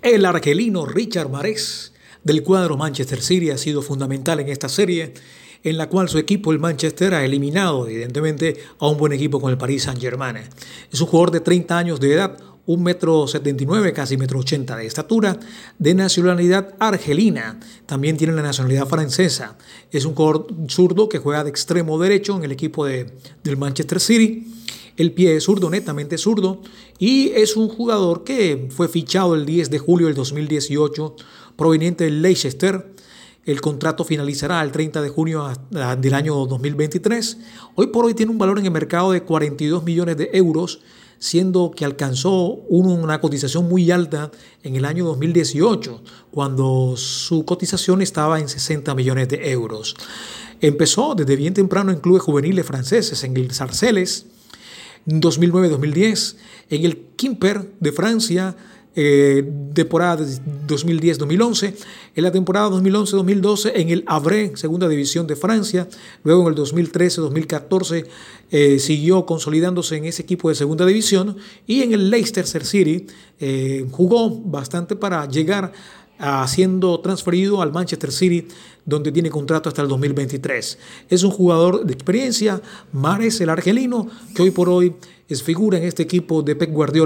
El argelino Richard Mahrez del cuadro Manchester City ha sido fundamental en esta serie, en la cual su equipo, el Manchester, ha eliminado evidentemente a un buen equipo con el Paris Saint-Germain. Es un jugador de 30 años de edad, 1,79 m, casi 1,80 m de estatura, de nacionalidad argelina. También tiene la nacionalidad francesa. Es un jugador zurdo que juega de extremo derecho en el equipo del Manchester City. El pie es zurdo, netamente zurdo, y es un jugador que fue fichado el 10 de julio del 2018, proveniente del Leicester. El contrato finalizará el 30 de junio del año 2023. Hoy por hoy tiene un valor en el mercado de 42 millones de euros, siendo que alcanzó una cotización muy alta en el año 2018, cuando su cotización estaba en 60 millones de euros. Empezó desde bien temprano en clubes juveniles franceses, en el Sarcelles, 2009-2010, en el Quimper de Francia, temporada 2010-2011, en la temporada 2011-2012 en el Havre, segunda división de Francia, luego en el 2013-2014 siguió consolidándose en ese equipo de segunda división, y en el Leicester City jugó bastante para llegar siendo transferido al Manchester City, donde tiene contrato hasta el 2023. Es un jugador de experiencia, Mahrez, el argelino, que hoy por hoy es figura en este equipo de Pep Guardiola.